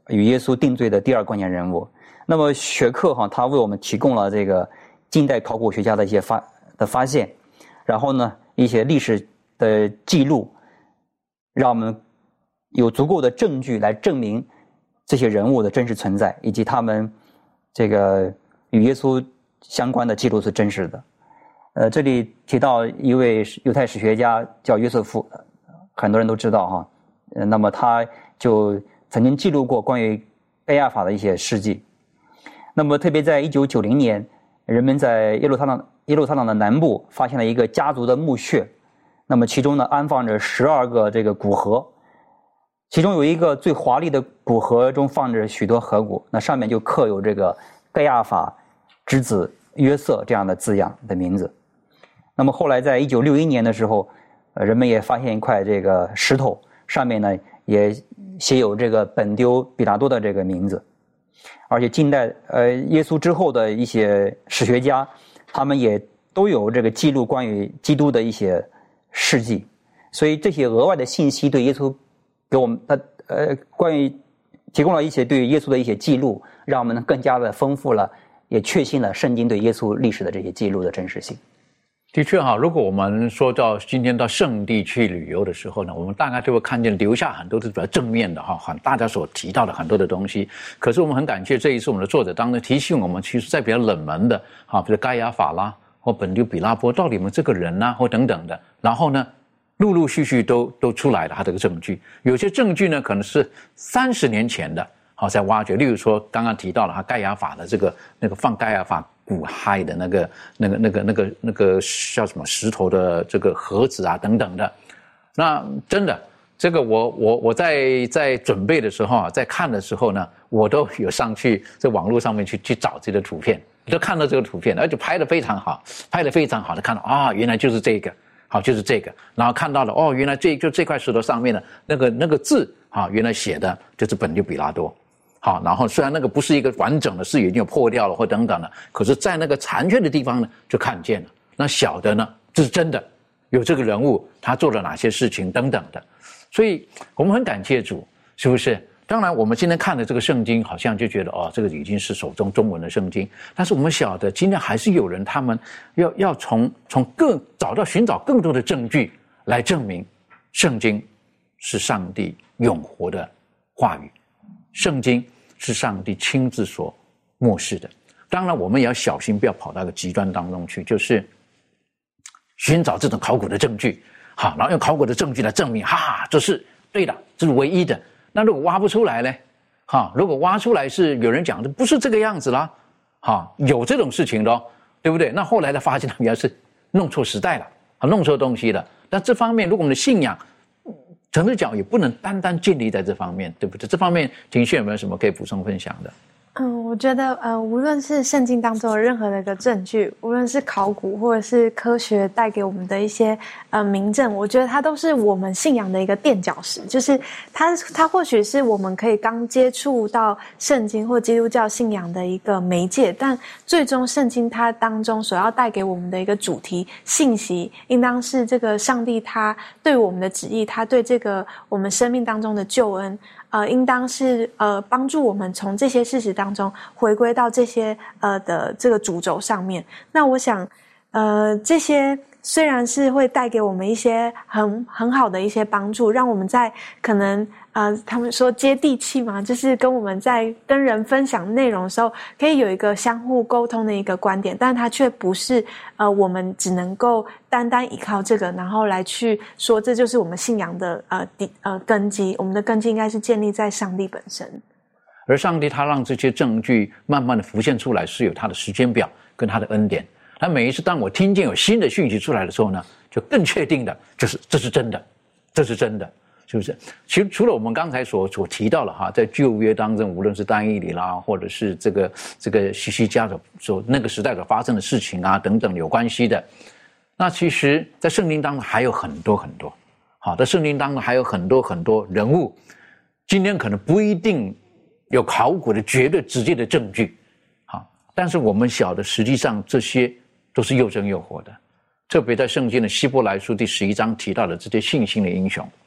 与耶稣定罪的第二关键人物。那么学课他为我们提供了这个近代考古学家的一些发现，然后呢一些历史的记录，让我们有足够的证据来证明这些人物的真实存在，以及他们这个与耶稣相关的记录是真实的。这里提到一位犹太史学家叫约瑟夫，很多人都知道哈。那么他就曾经记录过关于盖亚法的一些事迹。那么特别在1990年，人们在耶路撒冷的南部发现了一个家族的墓穴，那么其中呢安放着12个这个骨盒，其中有一个最华丽的骨盒中放着许多骸骨，那上面就刻有这个盖亚法之子约瑟这样的字样的名字。那么后来在1961年的时候，人们也发现一块这个石头，上面呢也写有这个本丢比拉多的这个名字。而且近代耶稣之后的一些史学家，他们也都有这个记录关于基督的一些事迹，所以这些额外的信息对耶稣给我们关于提供了一些对耶稣的一些记录，让我们更加的丰富了，也确信了圣经对耶稣历史的这些记录的真实性。 的确哈，如果我们说到今天到圣地去旅游的时候呢，我们大概就会看见留下很多是比较正面的哈，大家所提到的很多的东西。可是我们很感谢这一次我们的作者当中提醒我们，其实在比较冷门的哈，比如盖亚法啦或本丢比拉波，到底有没有这个人啊或等等的，然后呢陆陆续续都出来了他这个证据。有些证据呢可能是30年前的，好在挖掘，例如说刚刚提到了他盖亚法的这个那个放盖亚法骨骸的那个叫什么石头的这个盒子啊等等的。那真的这个我在准备的时候啊，在看的时候呢，我都有上去在网络上面去找这个图片，就看到这个图片，而且拍得非常好的，看到啊原来就是这个，好就是这个，然后看到了哦原来这块石头上面的那个字啊，原来写的就是本丢比拉多。好，然后虽然那个不是一个完整的，是已经有破掉了或等等的，可是在那个残缺的地方呢就看见了。那小的呢这是真的有这个人物他做了哪些事情等等的，所以我们很感谢主，是不是？当然我们今天看的这个圣经好像就觉得哦这个已经是手中中文的圣经，但是我们晓得今天还是有人他们要从寻找更多的证据来证明圣经是上帝永活的话语，圣经是上帝亲自所默示的。当然我们也要小心不要跑到一个极端当中去，就是寻找这种考古的证据，好，然后用考古的证据来证明这是对的，这是唯一的。那如果挖不出来呢，如果挖出来是有人讲的不是这个样子啦，有这种事情的，对不对？那后来的发现原来是弄错时代了，弄错东西了。但这方面如果我们的信仰诚实讲也不能单单建立在这方面，对不对？这方面庭轩有没有什么可以补充分享的？ 我觉得无论是圣经当中的任何的一个证据，无论是考古或者是科学带给我们的一些明证，我觉得它都是我们信仰的一个垫脚石，就是它或许是我们可以刚接触到圣经或基督教信仰的一个媒介，但最终圣经它当中所要带给我们的一个主题信息，应当是这个上帝他对我们的旨意，他对这个我们生命当中的救恩应当是帮助我们从这些事实当中回归到这些的这个主轴上面。那我想这些虽然是会带给我们一些很好的一些帮助，让我们在可能他们说接地气嘛，就是跟我们在跟人分享内容的时候可以有一个相互沟通的一个观点，但它却不是我们只能够单单依靠这个然后来去说这就是我们信仰的根基。我们的根基应该是建立在上帝本身， 而上帝他让这些证据慢慢的浮现出来是有他的时间表跟他的恩典。他每一次当我听见有新的讯息出来的时候呢，就更确定的就是这是真的，这是真的，是不是？其实除了我们刚才所提到了在旧约当中，无论是但以理啦，或者是这个西西家所那个时代所发生的事情啊等等有关系的，那其实在圣经当中还有很多很多，在圣经当中还有很多很多人物，今天可能不一定有考古的绝对直接的证据，但是我们晓得实际上这些都是又真又活的。特别在圣经的希伯来书第11章提到的这些信心的英雄，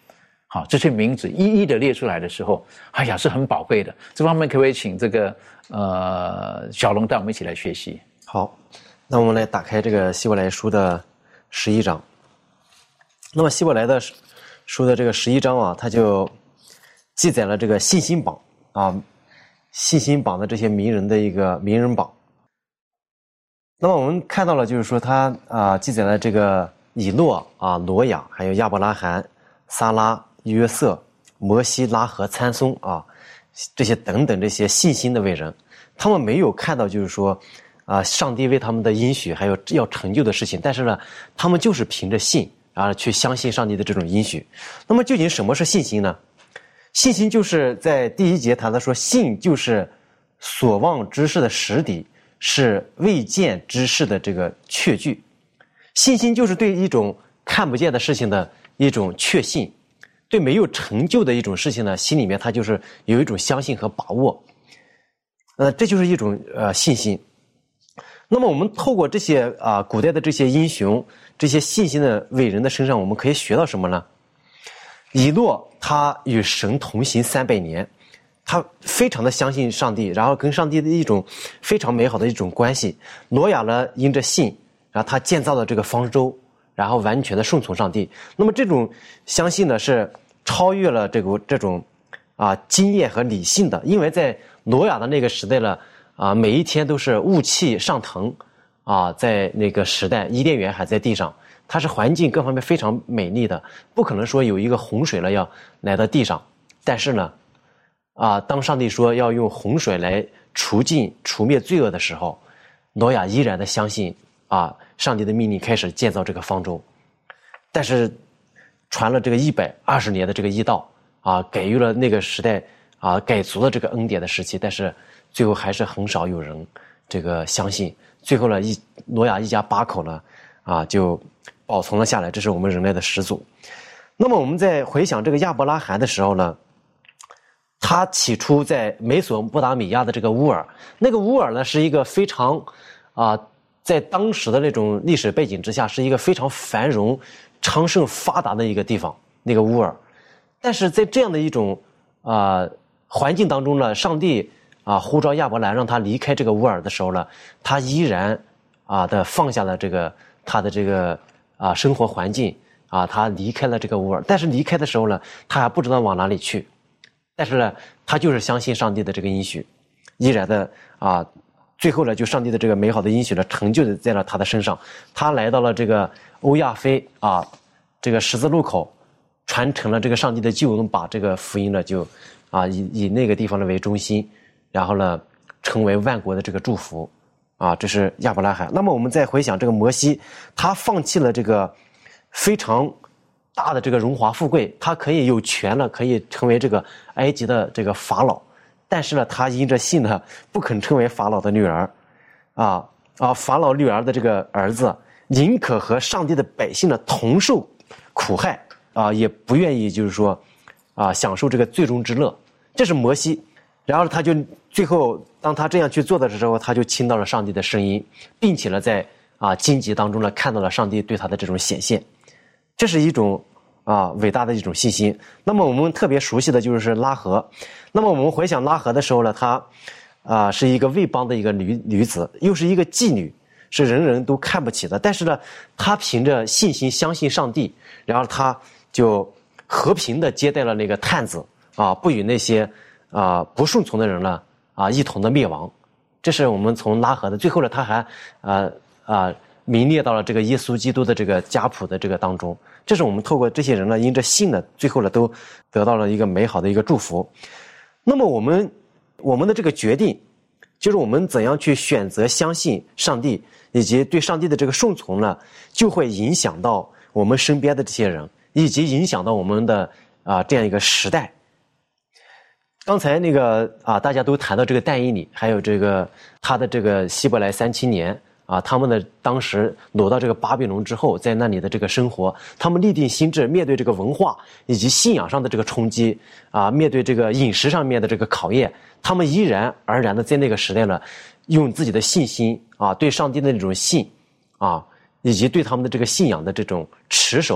好，这些名字一一的列出来的时候，哎呀，是很宝贵的。这方面可不可以请这个小龙带我们一起来学习？ 好，那我们来打开这个希伯来书的11章。那么希伯来的书的这个11章啊，它就记载了这个信心榜啊，信心榜的这些名人的一个名人榜。那么我们看到了，就是说它记载了这个以诺啊、挪亚，还有亚伯拉罕、撒拉、约瑟、摩西、拉合、参松啊，这些等等这些信心的伟人，他们没有看到就是说上帝为他们的应许还有要成就的事情，但是呢，他们就是凭着信去相信上帝的这种应许。那么究竟什么是信心呢？信心就是在第1节谈的说，信就是所望之事的实底，是未见之事的这个确据。信心就是对一种看不见的事情的一种确信，对没有成就的一种事情呢，心里面他就是有一种相信和把握。这就是一种信心。那么我们透过这些古代的这些英雄、这些信心的伟人的身上，我们可以学到什么呢？以诺他与神同行300年，他非常的相信上帝，然后跟上帝的一种非常美好的一种关系。挪亚呢，因着信，然后他建造了这个方舟，然后完全的顺从上帝。那么这种相信呢，是超越了这种经验和理性的，因为在挪亚的那个时代呢，每一天都是雾气上腾在那个时代，伊甸园还在地上，它是环境各方面非常美丽的，不可能说有一个洪水了要来到地上。但是呢当上帝说要用洪水来除灭罪恶的时候，挪亚依然的相信上帝的命令，开始建造这个方舟。但是传了这个120年的这个义道给予了那个时代改足了这个恩典的时期，但是最后还是很少有人这个相信。最后呢，挪亚一家8口呢就保存了下来，这是我们人类的始祖。那么我们在回想这个亚伯拉罕的时候呢，他起初在美索不达米亚的这个乌尔，那个乌尔呢是一个非常在当时的那种历史背景之下，是一个非常繁荣昌盛发达的一个地方，那个乌尔。但是在这样的一种环境当中呢，上帝呼召亚伯兰让他离开这个乌尔的时候呢，他依然的放下了他的这个生活环境他离开了这个乌尔。但是离开的时候呢，他还不知道往哪里去，但是呢，他就是相信上帝的这个应许，依然的最后呢，就上帝的这个美好的应许呢，成就在了他的身上。他来到了这个欧亚非这个十字路口，传承了这个上帝的救恩，把这个福音呢就以那个地方呢为中心，然后呢成为万国的这个祝福这是亚伯拉罕。那么我们再回想这个摩西，他放弃了这个非常大的这个荣华富贵，他可以有权了，可以成为这个埃及的这个法老，但是呢，他因着信呢，不肯成为法老的女儿法老女儿的这个儿子，宁可和上帝的百姓呢同受苦害也不愿意就是说享受这个最终之乐。这是摩西。然后他就最后当他这样去做的时候，他就听到了上帝的声音，并且呢在荆棘当中呢看到了上帝对他的这种显现。这是一种伟大的一种信心。那么我们特别熟悉的就是拉合。那么我们回想拉合的时候呢，她是一个卫邦的一个女子，又是一个妓女，是人人都看不起的。但是呢，她凭着信心相信上帝，然后她就和平的接待了那个探子不与那些不顺从的人呢一同的灭亡。这是我们从拉合的。最后呢，他还名列到了这个耶稣基督的这个家谱的这个当中。这是我们透过这些人呢，因着信呢，最后呢都得到了一个美好的一个祝福。那么我们的这个决定，就是我们怎样去选择相信上帝，以及对上帝的这个顺从呢，就会影响到我们身边的这些人，以及影响到我们的这样一个时代。刚才那个大家都谈到这个但以理，还有这个他的这个希伯来3青年他们的当时挪到这个巴比伦之后，在那里的这个生活，他们立定心智，面对这个文化以及信仰上的这个冲击面对这个饮食上面的这个考验，他们依然而然的在那个时代呢，用自己的信心对上帝的那种信以及对他们的这个信仰的这种持守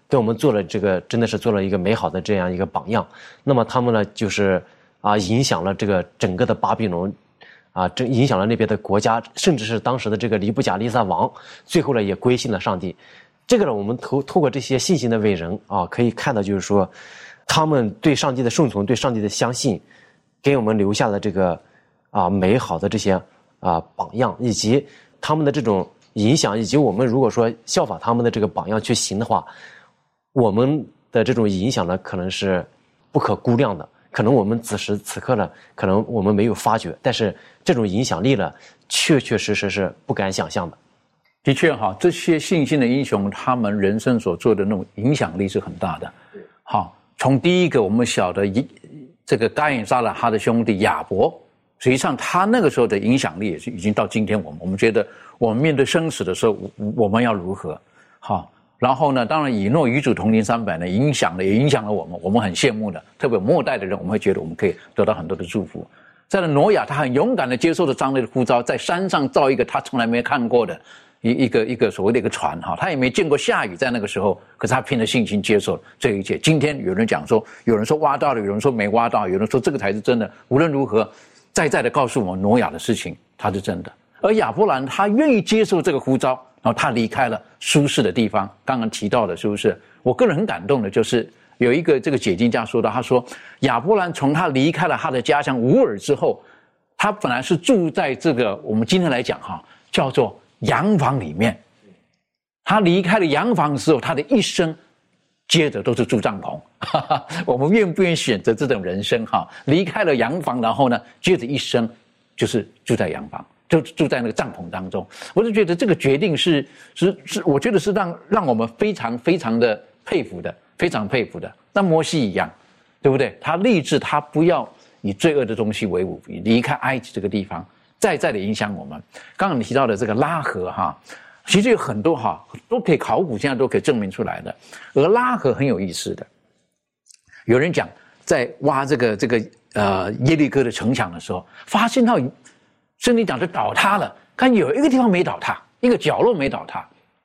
给我们做了这个真的是做了一个美好的这样一个榜样。那么他们呢就是影响了这个整个的巴比伦这影响了那边的国家，甚至是当时的这个尼布甲尼撒王，最后呢也归信了上帝。这个呢我们透过这些信心的伟人可以看到，就是说他们对上帝的顺从，对上帝的相信，给我们留下了这个美好的这些榜样，以及他们的这种影响，以及我们如果说效仿他们的这个榜样去行的话，我们的这种影响呢可能是不可估量的。可能我们此时此刻呢，可能我们没有发觉，但是这种影响力呢确确实实是不敢想象的。 的确这些信心的英雄，他们人生所做的那种影响力是很大的。从第一个我们晓得这个该隐杀了他的兄弟亚伯，实际上他那个时候的影响力也是已经到今天我们觉得我们面对生死的时候我们要如何。然后呢，当然以诺与主同行300呢，也影响了我们很羡慕的，特别末代的人，我们会觉得我们可以得到很多的祝福。再来挪亚，他很勇敢的接受了上帝的呼召，在山上造一个他从来没看过的一个所谓的一个船他也没见过下雨，在那个时候，可是他凭着信心接受这一切。今天有人讲说，有人说挖到了，有人说没挖到，有人说这个才是真的。无论如何，再的告诉我们挪亚的事情，它是真的。而亚伯兰他愿意接受这个呼召，然后他离开了舒适的地方。刚刚提到的是不是？我个人很感动的就是有一个这个解经家说到，他说亚伯兰从他离开了他的家乡乌尔之后，他本来是住在这个我们今天来讲叫做洋房里面。他离开了洋房之后，他的一生接着都是住帐篷。我们愿不愿意选择这种人生离开了洋房，然后呢接着一生就是住在洋房，就住在那个帐篷当中。我就觉得这个决定是我觉得是让我们非常非常的佩服的，非常佩服的。那摩西一样，对不对？他立志他不要以罪恶的东西为伍，离开埃及这个地方，再的影响我们。刚刚你提到的这个拉合其实有很多都可以考古，现在都可以证明出来的。而拉合很有意思的，有人讲在挖这个耶利哥的城墙的时候，发现到圣经讲的倒塌了，看有一个地方没倒塌，一个角落没倒塌。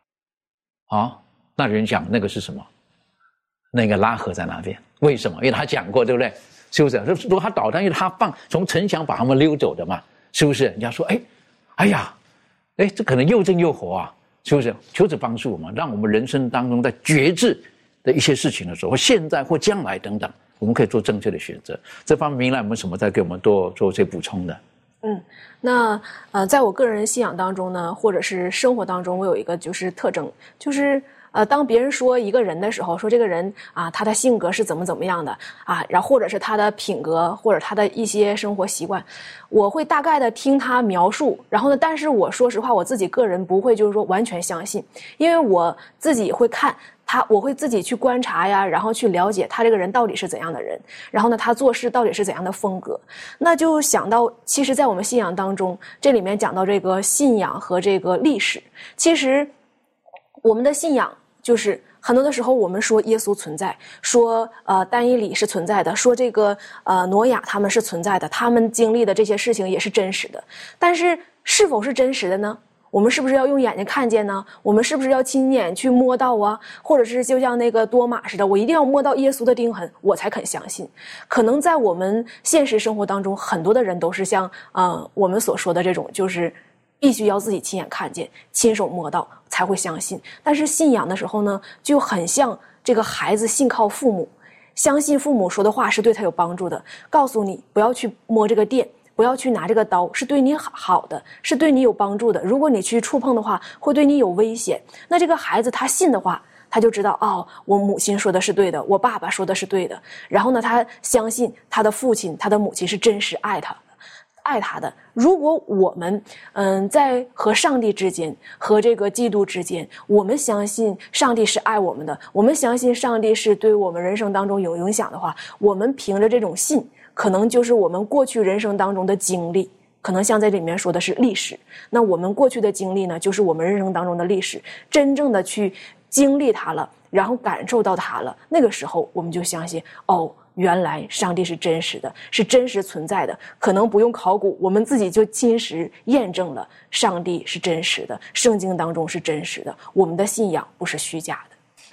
那人讲那个是什么？那个拉合在那边，为什么？因为他讲过，对不对？是不是？如果他倒塌，因为他从城墙把他们溜走的嘛，是不是？人家说，这可能又正又活是不是？求主帮助我们，让我们人生当中在决志的一些事情的时候，或现在或将来等等，我们可以做正确的选择。这方面，明来有没有什么再给我们多做些补充的？ 那在我个人信仰当中呢，或者是生活当中，我有一个就是特征，就是当别人说一个人的时候，说这个人他的性格是怎么样的然后或者是他的品格，或者他的一些生活习惯，我会大概的听他描述，然后呢，但是我说实话，我自己个人不会就是说完全相信，因为我自己会看我会自己去观察呀，然后去了解他这个人到底是怎样的人，然后呢，他做事到底是怎样的风格。那就想到，其实在我们信仰当中，这里面讲到这个信仰和这个历史，其实我们的信仰就是很多的时候我们说耶稣存在，说但以理是存在的，说这个挪亚他们是存在的，他们经历的这些事情也是真实的。但是是否是真实的呢？我们是不是要用眼睛看见呢？我们是不是要亲眼去摸到或者是就像那个多马似的，我一定要摸到耶稣的钉痕，我才肯相信。可能在我们现实生活当中，很多的人都是像我们所说的这种，就是必须要自己亲眼看见，亲手摸到才会相信。但是信仰的时候呢，就很像这个孩子信靠父母，相信父母说的话是对他有帮助的，告诉你不要去摸这个电，不要去拿这个刀，是对你好的，是对你有帮助的。如果你去触碰的话，会对你有危险。那这个孩子他信的话，他就知道我母亲说的是对的，我爸爸说的是对的。然后呢，他相信他的父亲、他的母亲是真实爱他的。如果我们在和上帝之间，和这个基督之间，我们相信上帝是爱我们的，我们相信上帝是对我们人生当中有影响的话，我们凭着这种信，可能就是我们过去人生当中的经历，可能像在里面说的是历史。那我们过去的经历呢，就是我们人生当中的历史，真正的去经历它了，然后感受到它了，那个时候我们就相信原来上帝是真实的，是真实存在的，可能不用考古，我们自己就亲实验证了上帝是真实的，圣经当中是真实的，我们的信仰不是虚假的。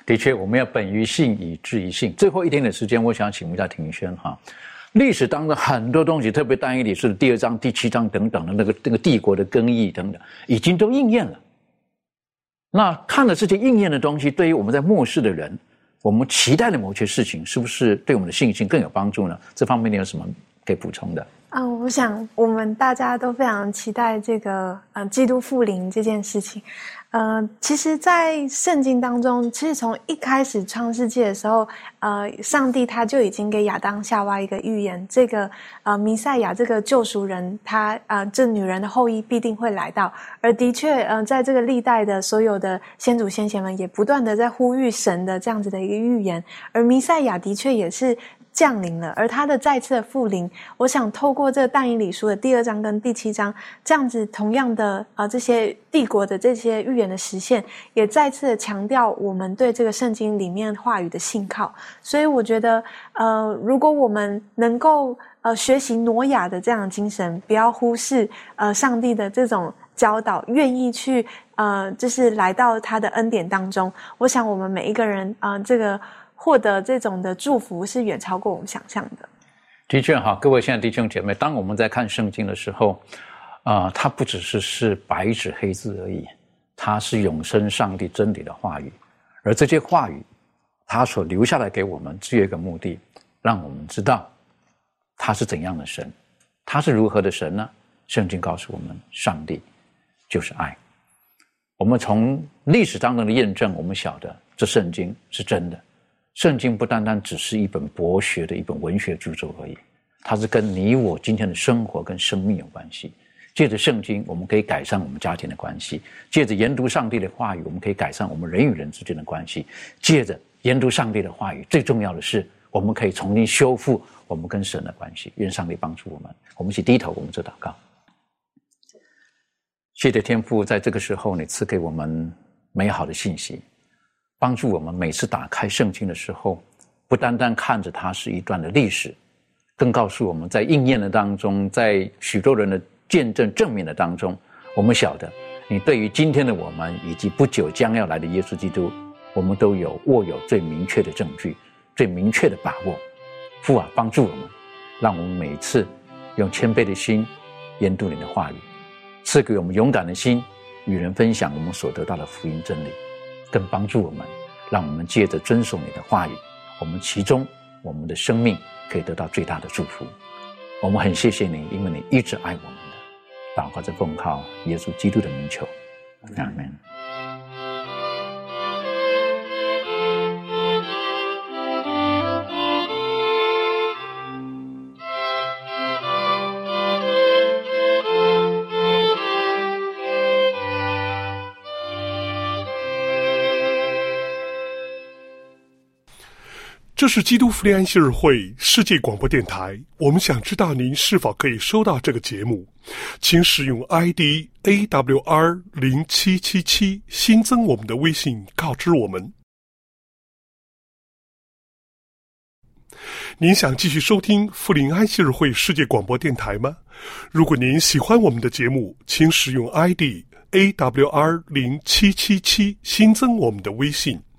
的确，我们要本于信，以至于信。最后一点点时间，我想请问一下庭轩哈，历史当中很多东西，特别但以理书的第2章、第7章等等的那个帝国的更易等等，已经都应验了。那看了这些应验的东西，对于我们在末世的人，我们期待的某些事情，是不是对我们的信心更有帮助呢？这方面你有什么可以补充的？ 我想我们大家都非常期待这个基督复临这件事情。其实在圣经当中，其实从一开始创世纪的时候，上帝他就已经给亚当夏娃一个预言，这个弥赛亚这个救赎人，他这女人的后裔必定会来到。而的确在这个历代的所有的先祖先贤们也不断的在呼吁神的这样子的一个预言，而弥赛亚的确也是降临了，而他的再次的复临，我想透过这但以理书的第2章跟第7章这样子同样的这些帝国的这些预言的实现，也再次的强调我们对这个圣经里面话语的信靠。所以我觉得如果我们能够学习挪亚的这样的精神，不要忽视上帝的这种教导，愿意去就是来到他的恩典当中，我想我们每一个人这个获得这种的祝福是远超过我们想象的。 的确哈，各位现在弟兄姐妹，当我们在看圣经的时候，它不只是白纸黑字而已，它是永生上帝真理的话语，而这些话语，它所留下来给我们只有一个目的，让我们知道他是怎样的神，他是如何的神呢？圣经告诉我们，上帝就是爱。我们从历史当中的验证，我们晓得这圣经是真的。圣经不单单只是一本博学的一本文学著作而已，它是跟你我今天的生活跟生命有关系。借着圣经，我们可以改善我们家庭的关系；借着研读上帝的话语，我们可以改善我们人与人之间的关系；借着研读上帝的话语，最重要的是，我们可以重新修复我们跟神的关系。愿上帝帮助我们，我们一起低头，我们做祷告。谢谢天父，在这个时候，你赐给我们美好的信息，帮助我们每次打开圣经的时候，不单单看着它是一段的历史，更告诉我们在应验的当中，在许多人的见证证明的当中，我们晓得你对于今天的我们以及不久将要来的耶稣基督，我们都握有最明确的证据，最明确的把握。父啊，帮助我们，让我们每次用谦卑的心研读你的话语，赐给我们勇敢的心，与人分享我们所得到的福音真理，更帮助我们，让我们借着遵守你的话语，我们其中我们的生命可以得到最大的祝福。我们很谢谢你，因为你一直爱我们的。祷告着奉靠耶稣基督的名求，阿们。 这是基督福临安息日会世界广播电台，我们想知道您是否可以收到这个节目，请使用 ID AWR0777 新增我们的微信告知我们。您想继续收听福临安息日会世界广播电台吗？如果您喜欢我们的节目，请使用 ID AWR0777 新增我们的微信。